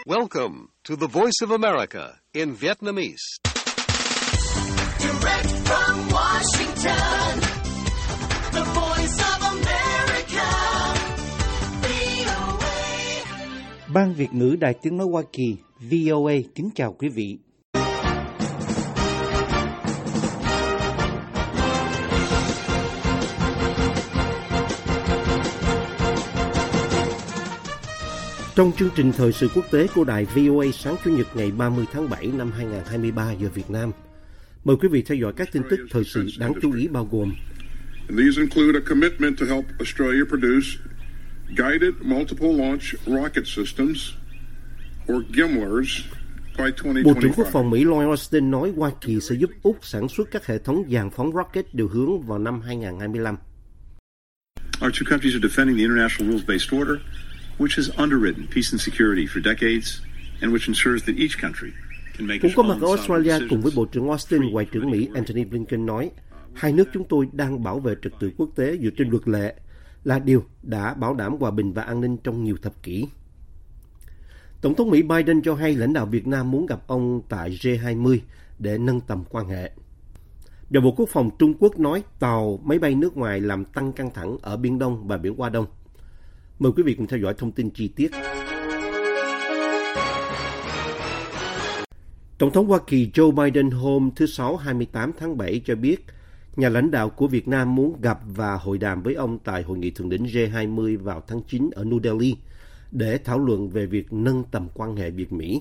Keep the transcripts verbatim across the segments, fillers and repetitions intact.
Welcome to the Voice of America in Vietnamese. Direct from Washington, the Voice of America, vê o a. Ban Việt ngữ Đài Tiếng nói Hoa Kỳ, vê o a kính chào quý vị. Trong chương trình thời sự quốc tế của đài vê o a sáng Chủ nhật ngày ba mươi tháng bảy năm hai nghìn không trăm hai mươi ba giờ Việt Nam, mời quý vị theo dõi các tin tức thời sự đáng chú ý bao gồm: These include a commitment to help Australia produce guided multiple launch rocket systems, or GIMLRS, by twenty Bộ trưởng Quốc twenty-five. phòng Mỹ Lloyd Austin nói Hoa Kỳ sẽ giúp Úc sản xuất các hệ thống dàn phóng rocket điều hướng vào năm hai nghìn không trăm hai mươi lăm. Our two countries are defending the international rules-based order, which has underwritten peace and security for decades, and which ensures that each country can make Cũng its có own mặt ở sovereign Australia cùng với decisions. Bộ trưởng Austin, Ngoại trưởng Mỹ Antony Blinken nói, hai nước chúng tôi đang bảo vệ trật tự quốc tế dựa trên luật lệ, là điều đã bảo đảm hòa bình và an ninh trong nhiều thập kỷ. Tổng thống Mỹ Biden cho hay lãnh đạo Việt Nam muốn gặp ông tại G hai mươi để nâng tầm quan hệ. Và Bộ Quốc phòng Trung Quốc nói tàu, máy bay nước ngoài làm tăng căng thẳng ở Biển Đông và Biển Hoa Đông. Mời quý vị cùng theo dõi thông tin chi tiết. Tổng thống Hoa Kỳ Joe Biden hôm thứ Sáu hai mươi tám tháng bảy cho biết nhà lãnh đạo của Việt Nam muốn gặp và hội đàm với ông tại Hội nghị Thượng đỉnh G hai mươi vào tháng chín ở New Delhi để thảo luận về việc nâng tầm quan hệ Việt-Mỹ.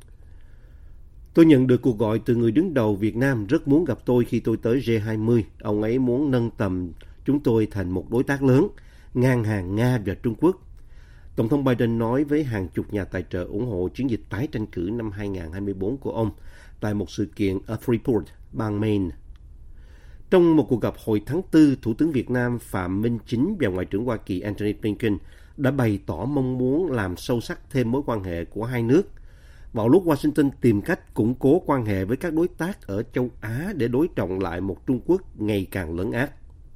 Tôi nhận được cuộc gọi từ người đứng đầu Việt Nam rất muốn gặp tôi khi tôi tới G hai mươi. Ông ấy muốn nâng tầm chúng tôi thành một đối tác lớn, ngang hàng Nga và Trung Quốc. Tổng thống Biden nói với hàng chục nhà tài trợ ủng hộ chiến dịch tái tranh cử năm hai nghìn không trăm hai mươi bốn của ông tại một sự kiện ở Freeport, bang Maine. Trong một cuộc gặp hồi tháng tư, Thủ tướng Việt Nam Phạm Minh Chính và Ngoại trưởng Hoa Kỳ Antony Blinken đã bày tỏ mong muốn làm sâu sắc thêm mối quan hệ của hai nước, vào lúc Washington tìm cách củng cố quan hệ với các đối tác ở châu Á để đối trọng lại một Trung Quốc ngày càng lấn át.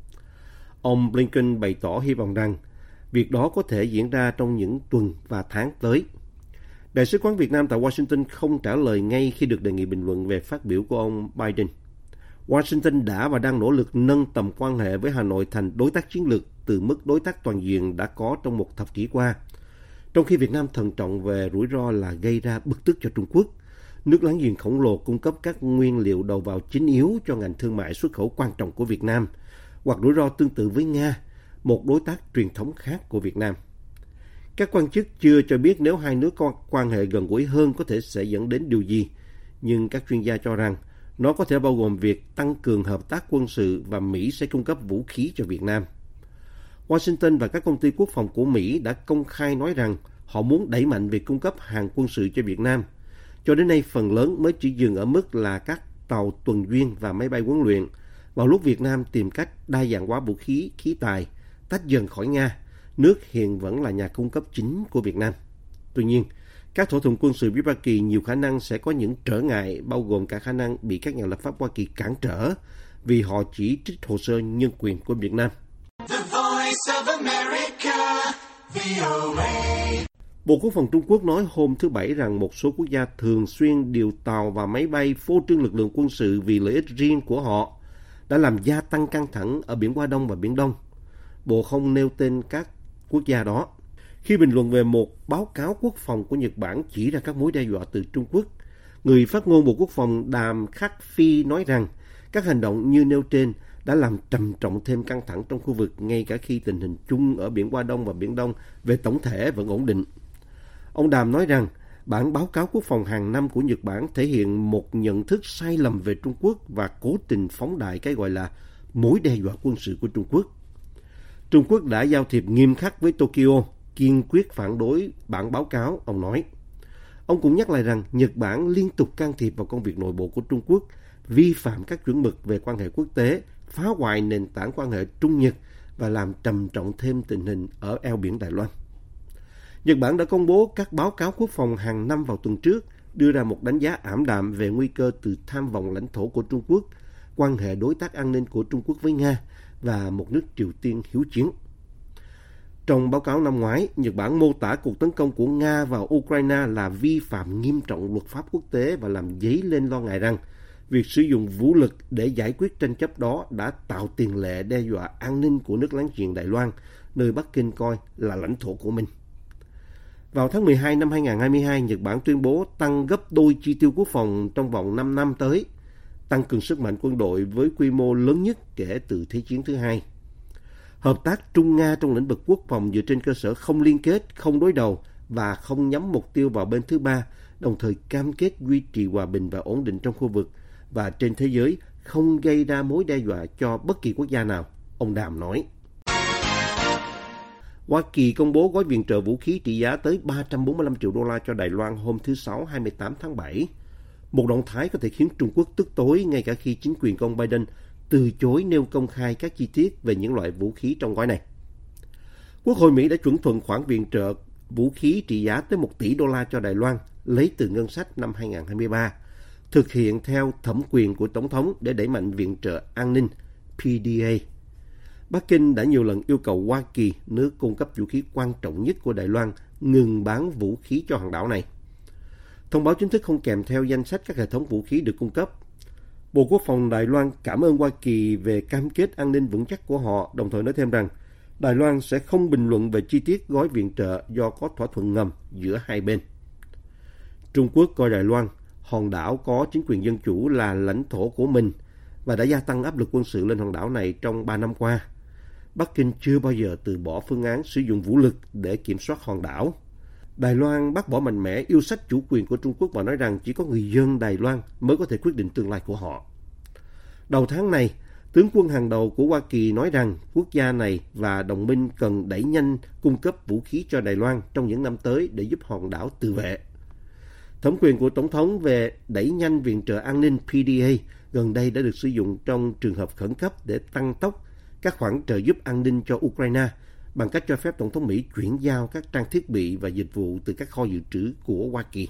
Ông Blinken bày tỏ hy vọng rằng việc đó có thể diễn ra trong những tuần và tháng tới. Đại sứ quán Việt Nam tại Washington không trả lời ngay khi được đề nghị bình luận về phát biểu của ông Biden. Washington đã và đang nỗ lực nâng tầm quan hệ với Hà Nội thành đối tác chiến lược từ mức đối tác toàn diện đã có trong một thập kỷ qua, trong khi Việt Nam thận trọng về rủi ro là gây ra bực tức cho Trung Quốc, nước láng giềng khổng lồ cung cấp các nguyên liệu đầu vào chính yếu cho ngành thương mại xuất khẩu quan trọng của Việt Nam, hoặc rủi ro tương tự với Nga, một đối tác truyền thống khác của Việt Nam. Các quan chức chưa cho biết nếu hai nước có quan hệ gần gũi hơn có thể sẽ dẫn đến điều gì, nhưng các chuyên gia cho rằng nó có thể bao gồm việc tăng cường hợp tác quân sự và Mỹ sẽ cung cấp vũ khí cho Việt Nam. Washington và các công ty quốc phòng của Mỹ đã công khai nói rằng họ muốn đẩy mạnh việc cung cấp hàng quân sự cho Việt Nam. Cho đến nay, phần lớn mới chỉ dừng ở mức là các tàu tuần duyên và máy bay huấn luyện, vào lúc Việt Nam tìm cách đa dạng hóa vũ khí, khí tài, tách dần khỏi Nga, nước hiện vẫn là nhà cung cấp chính của Việt Nam. Tuy nhiên, các thỏa thuận quân sự với Hoa Kỳ nhiều khả năng sẽ có những trở ngại, bao gồm cả khả năng bị các nhà lập pháp Hoa Kỳ cản trở vì họ chỉ trích hồ sơ nhân quyền của Việt Nam. The Voice of America, vê o a. Bộ Quốc phòng Trung Quốc nói hôm thứ Bảy rằng một số quốc gia thường xuyên điều tàu và máy bay phô trương lực lượng quân sự vì lợi ích riêng của họ đã làm gia tăng căng thẳng ở Biển Hoa Đông và Biển Đông. Bộ không nêu tên các quốc gia đó. Khi bình luận về một báo cáo quốc phòng của Nhật Bản chỉ ra các mối đe dọa từ Trung Quốc, người phát ngôn Bộ Quốc phòng Đàm Khắc Phi nói rằng các hành động như nêu trên đã làm trầm trọng thêm căng thẳng trong khu vực ngay cả khi tình hình chung ở Biển Hoa Đông và Biển Đông về tổng thể vẫn ổn định. Ông Đàm nói rằng bản báo cáo quốc phòng hàng năm của Nhật Bản thể hiện một nhận thức sai lầm về Trung Quốc và cố tình phóng đại cái gọi là mối đe dọa quân sự của Trung Quốc. Trung Quốc đã giao thiệp nghiêm khắc với Tokyo, kiên quyết phản đối bản báo cáo, ông nói. Ông cũng nhắc lại rằng Nhật Bản liên tục can thiệp vào công việc nội bộ của Trung Quốc, vi phạm các chuẩn mực về quan hệ quốc tế, phá hoại nền tảng quan hệ Trung Nhật và làm trầm trọng thêm tình hình ở eo biển Đài Loan. Nhật Bản đã công bố các báo cáo quốc phòng hàng năm vào tuần trước, đưa ra một đánh giá ảm đạm về nguy cơ từ tham vọng lãnh thổ của Trung Quốc, quan hệ đối tác an ninh của Trung Quốc với Nga và một nước Triều Tiên hiếu chiến. Trong báo cáo năm ngoái, Nhật Bản mô tả cuộc tấn công của Nga vào Ukraine là vi phạm nghiêm trọng luật pháp quốc tế và làm dấy lên lo ngại rằng việc sử dụng vũ lực để giải quyết tranh chấp đó đã tạo tiền lệ đe dọa an ninh của nước láng giềng Đài Loan, nơi Bắc Kinh coi là lãnh thổ của mình. Vào tháng mười hai năm hai nghìn không trăm hai mươi hai, Nhật Bản tuyên bố tăng gấp đôi chi tiêu quốc phòng trong vòng năm năm tới, tăng cường sức mạnh quân đội với quy mô lớn nhất kể từ Thế chiến thứ hai. Hợp tác Trung-Nga trong lĩnh vực quốc phòng dựa trên cơ sở không liên kết, không đối đầu và không nhắm mục tiêu vào bên thứ ba, đồng thời cam kết duy trì hòa bình và ổn định trong khu vực và trên thế giới, không gây ra mối đe dọa cho bất kỳ quốc gia nào, ông Đàm nói. Hoa Kỳ công bố gói viện trợ vũ khí trị giá tới ba trăm bốn mươi lăm triệu đô la cho Đài Loan hôm thứ Sáu hai mươi tám tháng bảy. Một động thái có thể khiến Trung Quốc tức tối ngay cả khi chính quyền của ông Biden từ chối nêu công khai các chi tiết về những loại vũ khí trong gói này. Quốc hội Mỹ đã chuẩn thuận khoản viện trợ vũ khí trị giá tới một tỷ đô la cho Đài Loan lấy từ ngân sách năm hai nghìn không trăm hai mươi ba, thực hiện theo thẩm quyền của Tổng thống để đẩy mạnh viện trợ an ninh P D A. Bắc Kinh đã nhiều lần yêu cầu Hoa Kỳ, nước cung cấp vũ khí quan trọng nhất của Đài Loan, ngừng bán vũ khí cho hòn đảo này. Thông báo chính thức không kèm theo danh sách các hệ thống vũ khí được cung cấp. Bộ Quốc phòng Đài Loan cảm ơn Hoa Kỳ về cam kết an ninh vững chắc của họ, đồng thời nói thêm rằng Đài Loan sẽ không bình luận về chi tiết gói viện trợ do có thỏa thuận ngầm giữa hai bên. Trung Quốc coi Đài Loan, hòn đảo có chính quyền dân chủ, là lãnh thổ của mình và đã gia tăng áp lực quân sự lên hòn đảo này trong ba năm qua. Bắc Kinh chưa bao giờ từ bỏ phương án sử dụng vũ lực để kiểm soát hòn đảo. Đài Loan bác bỏ mạnh mẽ yêu sách chủ quyền của Trung Quốc và nói rằng chỉ có người dân Đài Loan mới có thể quyết định tương lai của họ. Đầu tháng này, tướng quân hàng đầu của Hoa Kỳ nói rằng quốc gia này và đồng minh cần đẩy nhanh cung cấp vũ khí cho Đài Loan trong những năm tới để giúp hòn đảo tự vệ. Thẩm quyền của Tổng thống về đẩy nhanh viện trợ an ninh P D A gần đây đã được sử dụng trong trường hợp khẩn cấp để tăng tốc các khoản trợ giúp an ninh cho Ukraine bằng cách cho phép Tổng thống Mỹ chuyển giao các trang thiết bị và dịch vụ từ các kho dự trữ của Hoa Kỳ.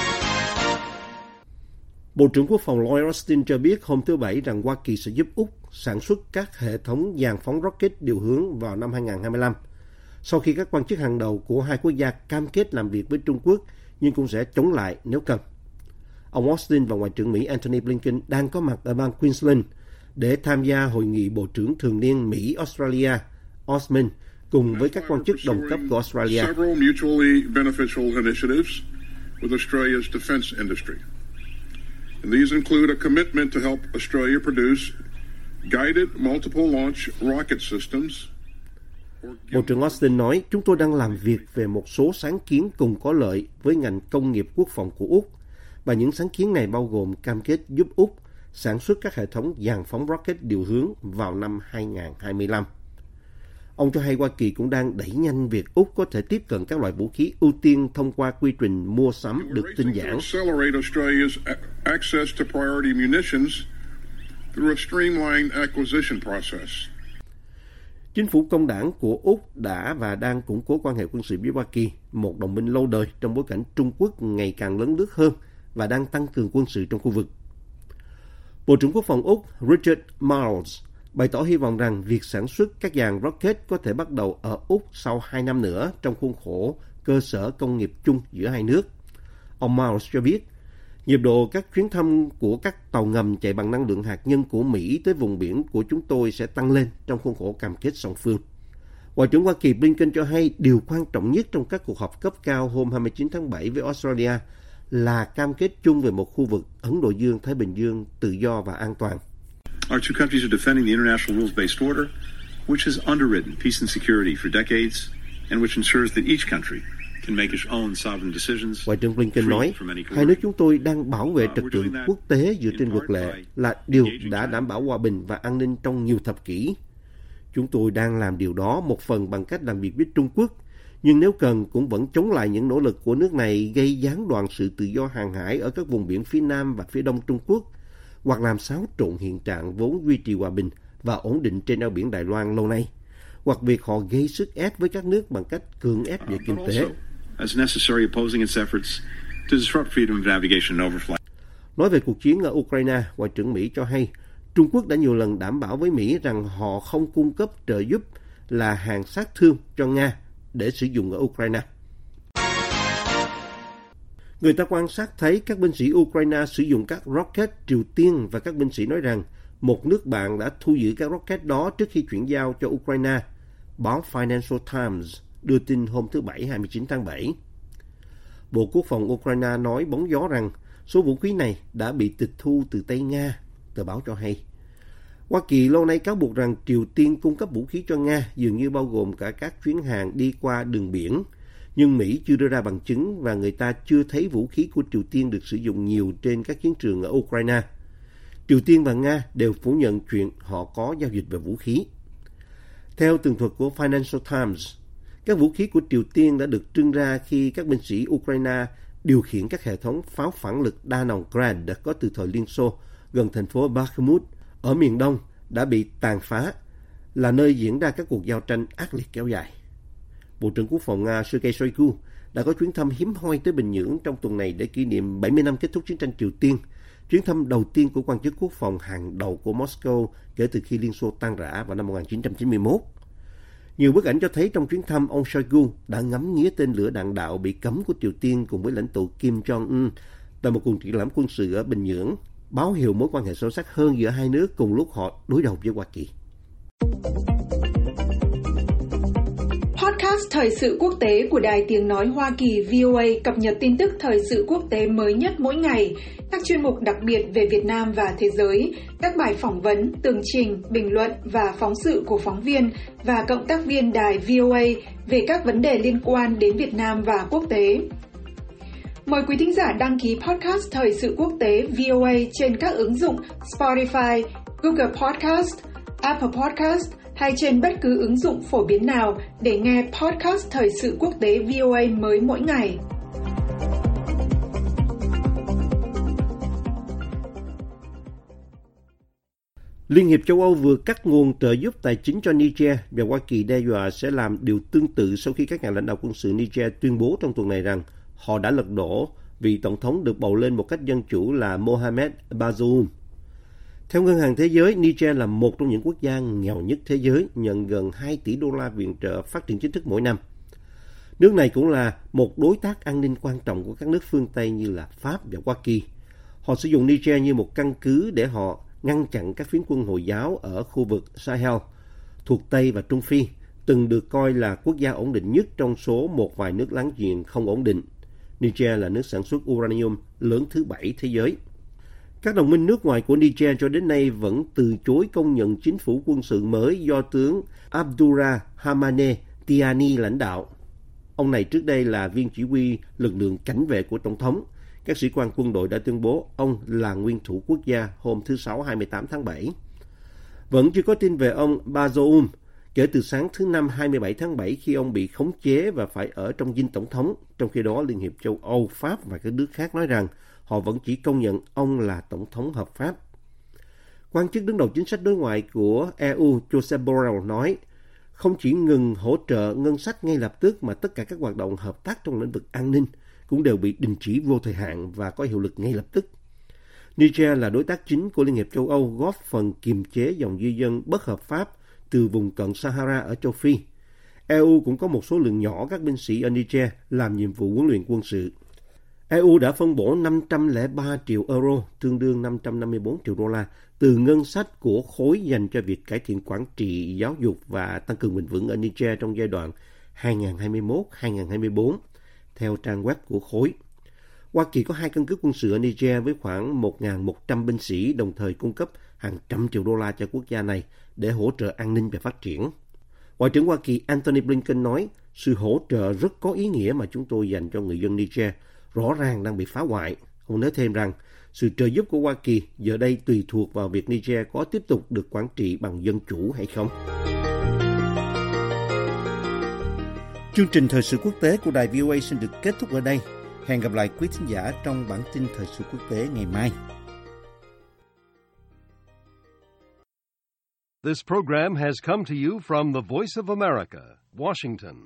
Bộ trưởng Quốc phòng Lloyd Austin cho biết hôm thứ Bảy rằng Hoa Kỳ sẽ giúp Úc sản xuất các hệ thống dàn phóng rocket điều hướng vào năm hai nghìn không trăm hai mươi lăm, sau khi các quan chức hàng đầu của hai quốc gia cam kết làm việc với Trung Quốc nhưng cũng sẽ chống lại nếu cần. Ông Austin và Ngoại trưởng Mỹ Antony Blinken đang có mặt ở bang Queensland để tham gia hội nghị Bộ trưởng thường niên Mỹ-Australia, O S M A N, cùng với các quan chức đồng cấp của Australia. Several mutually beneficial initiatives with Australia's defense industry. And these include a commitment to help Australia produce guided multiple launch rocket systems. Bộ trưởng Austin nói, chúng tôi đang làm việc về một số sáng kiến cùng có lợi với ngành công nghiệp quốc phòng của Úc, và những sáng kiến này bao gồm cam kết giúp Úc sản xuất các hệ thống dàn phóng rocket điều hướng vào năm hai nghìn không trăm hai mươi lăm. Ông cho hay Hoa Kỳ cũng đang đẩy nhanh việc Úc có thể tiếp cận các loại vũ khí ưu tiên thông qua quy trình mua sắm được tinh giản. Chính phủ công đảng của Úc đã và đang củng cố quan hệ quân sự với Hoa Kỳ, một đồng minh lâu đời trong bối cảnh Trung Quốc ngày càng lớn lướt hơn và đang tăng cường quân sự trong khu vực. Bộ trưởng Quốc phòng Úc Richard Marles bày tỏ hy vọng rằng việc sản xuất các dàn rocket có thể bắt đầu ở Úc sau hai năm nữa trong khuôn khổ cơ sở công nghiệp chung giữa hai nước. Ông Marles cho biết, nhịp độ các chuyến thăm của các tàu ngầm chạy bằng năng lượng hạt nhân của Mỹ tới vùng biển của chúng tôi sẽ tăng lên trong khuôn khổ cam kết song phương. Ngoại trưởng Hoa Kỳ Blinken cho hay điều quan trọng nhất trong các cuộc họp cấp cao hôm hai mươi chín tháng bảy với Australia là cam kết chung về một khu vực Ấn Độ Dương-Thái Bình Dương tự do và an toàn. Our two countries are defending the international rules-based order, which has underwritten peace and security for decades, and which ensures that each country can make its own sovereign decisions. Ngoại trưởng Blinken nói, hai nước chúng tôi đang bảo vệ trật tự quốc tế dựa trên luật lệ là điều đã đảm bảo hòa bình và an ninh trong nhiều thập kỷ. Chúng tôi đang làm điều đó một phần bằng cách làm việc với Trung Quốc, nhưng nếu cần cũng vẫn chống lại những nỗ lực của nước này gây gián đoạn sự tự do hàng hải ở các vùng biển phía Nam và phía Đông Trung Quốc, hoặc làm xáo trộn hiện trạng vốn duy trì hòa bình và ổn định trên eo biển Đài Loan lâu nay, hoặc việc họ gây sức ép với các nước bằng cách cưỡng ép về kinh tế. Nói về cuộc chiến ở Ukraine, Ngoại trưởng Mỹ cho hay Trung Quốc đã nhiều lần đảm bảo với Mỹ rằng họ không cung cấp trợ giúp là hàng sát thương cho Nga để sử dụng ở Ukraine. Người ta quan sát thấy các binh sĩ Ukraine sử dụng các rocket Triều Tiên và các binh sĩ nói rằng một nước bạn đã thu giữ các rocket đó trước khi chuyển giao cho Ukraine, báo Financial Times đưa tin hôm thứ Bảy hai mươi chín tháng bảy. Bộ Quốc phòng Ukraine nói bóng gió rằng số vũ khí này đã bị tịch thu từ tay Nga, tờ báo cho hay. Hoa Kỳ lâu nay cáo buộc rằng Triều Tiên cung cấp vũ khí cho Nga dường như bao gồm cả các chuyến hàng đi qua đường biển, nhưng Mỹ chưa đưa ra bằng chứng và người ta chưa thấy vũ khí của Triều Tiên được sử dụng nhiều trên các chiến trường ở Ukraine. Triều Tiên và Nga đều phủ nhận chuyện họ có giao dịch về vũ khí. Theo tường thuật của Financial Times, các vũ khí của Triều Tiên đã được trưng ra khi các binh sĩ Ukraine điều khiển các hệ thống pháo phản lực đa nòng Grad đã có từ thời Liên Xô gần thành phố Bakhmut ở miền Đông đã bị tàn phá, là nơi diễn ra các cuộc giao tranh ác liệt kéo dài. Bộ trưởng Quốc phòng Nga Sergei Shoigu đã có chuyến thăm hiếm hoi tới Bình Nhưỡng trong tuần này để kỷ niệm bảy mươi năm kết thúc chiến tranh Triều Tiên, chuyến thăm đầu tiên của quan chức quốc phòng hàng đầu của Moscow kể từ khi Liên Xô tan rã vào năm một nghìn chín trăm chín mươi mốt. Nhiều bức ảnh cho thấy trong chuyến thăm, ông Shoigu đã ngắm nghía tên lửa đạn đạo bị cấm của Triều Tiên cùng với lãnh tụ Kim Jong-un tại một cuộc triển lãm quân sự ở Bình Nhưỡng, báo hiệu mối quan hệ sâu sắc hơn giữa hai nước cùng lúc họ đối đầu với Hoa Kỳ. Podcast Thời sự quốc tế của Đài Tiếng Nói Hoa Kỳ vê o a cập nhật tin tức thời sự quốc tế mới nhất mỗi ngày, các chuyên mục đặc biệt về Việt Nam và thế giới, các bài phỏng vấn, tường trình, bình luận và phóng sự của phóng viên và cộng tác viên đài vê o a về các vấn đề liên quan đến Việt Nam và quốc tế. Mời quý thính giả đăng ký podcast Thời sự quốc tế vê o a trên các ứng dụng Spotify, Google Podcast, Apple Podcast hay trên bất cứ ứng dụng phổ biến nào để nghe podcast Thời sự quốc tế vê o a mới mỗi ngày. Liên hiệp châu Âu vừa cắt nguồn trợ giúp tài chính cho Niger và Hoa Kỳ đe dọa sẽ làm điều tương tự sau khi các nhà lãnh đạo quân sự Niger tuyên bố trong tuần này rằng họ đã lật đổ vị tổng thống được bầu lên một cách dân chủ là Mohamed Bazoum. Theo Ngân hàng Thế giới, Niger là một trong những quốc gia nghèo nhất thế giới, nhận gần hai tỷ đô la viện trợ phát triển chính thức mỗi năm. Nước này cũng là một đối tác an ninh quan trọng của các nước phương Tây như là Pháp và Hoa Kỳ. Họ sử dụng Niger như một căn cứ để họ ngăn chặn các phiến quân Hồi giáo ở khu vực Sahel, thuộc Tây và Trung Phi, từng được coi là quốc gia ổn định nhất trong số một vài nước láng giềng không ổn định. Niger là nước sản xuất uranium lớn thứ bảy thế giới. Các đồng minh nước ngoài của Niger cho đến nay vẫn từ chối công nhận chính phủ quân sự mới do tướng Abdurrahmane Tiani lãnh đạo. Ông này trước đây là viên chỉ huy lực lượng cảnh vệ của Tổng thống. Các sĩ quan quân đội đã tuyên bố ông là nguyên thủ quốc gia hôm thứ Sáu hai mươi tám tháng bảy. Vẫn chưa có tin về ông Bazoum kể từ sáng thứ Năm hai mươi bảy tháng bảy khi ông bị khống chế và phải ở trong dinh Tổng thống. Trong khi đó, Liên hiệp châu Âu, Pháp và các nước khác nói rằng họ vẫn chỉ công nhận ông là Tổng thống hợp pháp. Quan chức đứng đầu chính sách đối ngoại của e u Josep Borrell nói, không chỉ ngừng hỗ trợ ngân sách ngay lập tức mà tất cả các hoạt động hợp tác trong lĩnh vực an ninh cũng đều bị đình chỉ vô thời hạn và có hiệu lực ngay lập tức. Niger là đối tác chính của Liên hiệp châu Âu góp phần kiềm chế dòng di dân bất hợp pháp từ vùng cận Sahara ở châu Phi. e u cũng có một số lượng nhỏ các binh sĩ ở Niger làm nhiệm vụ huấn luyện quân sự. e u đã phân bổ năm trăm lẻ ba triệu euro, tương đương năm trăm năm mươi bốn triệu đô la, từ ngân sách của khối dành cho việc cải thiện quản trị, giáo dục và tăng cường bền vững ở Niger trong giai đoạn hai nghìn không trăm hai mươi mốt đến hai nghìn không trăm hai mươi bốn, theo trang web của khối. Hoa Kỳ có hai căn cứ quân sự ở Niger với khoảng một nghìn một trăm binh sĩ, đồng thời cung cấp hàng trăm triệu đô la cho quốc gia này để hỗ trợ an ninh và phát triển. Ngoại trưởng Hoa Kỳ Antony Blinken nói, sự hỗ trợ rất có ý nghĩa mà chúng tôi dành cho người dân Niger rõ ràng đang bị phá hoại. Ông nói thêm rằng, sự trợ giúp của Hoa Kỳ giờ đây tùy thuộc vào việc Niger có tiếp tục được quản trị bằng dân chủ hay không. Chương trình Thời sự quốc tế của đài vê o a xin được kết thúc ở đây. Hẹn gặp lại quý thính giả trong bản tin Thời sự quốc tế ngày mai. This program has come to you from the Voice of America, Washington.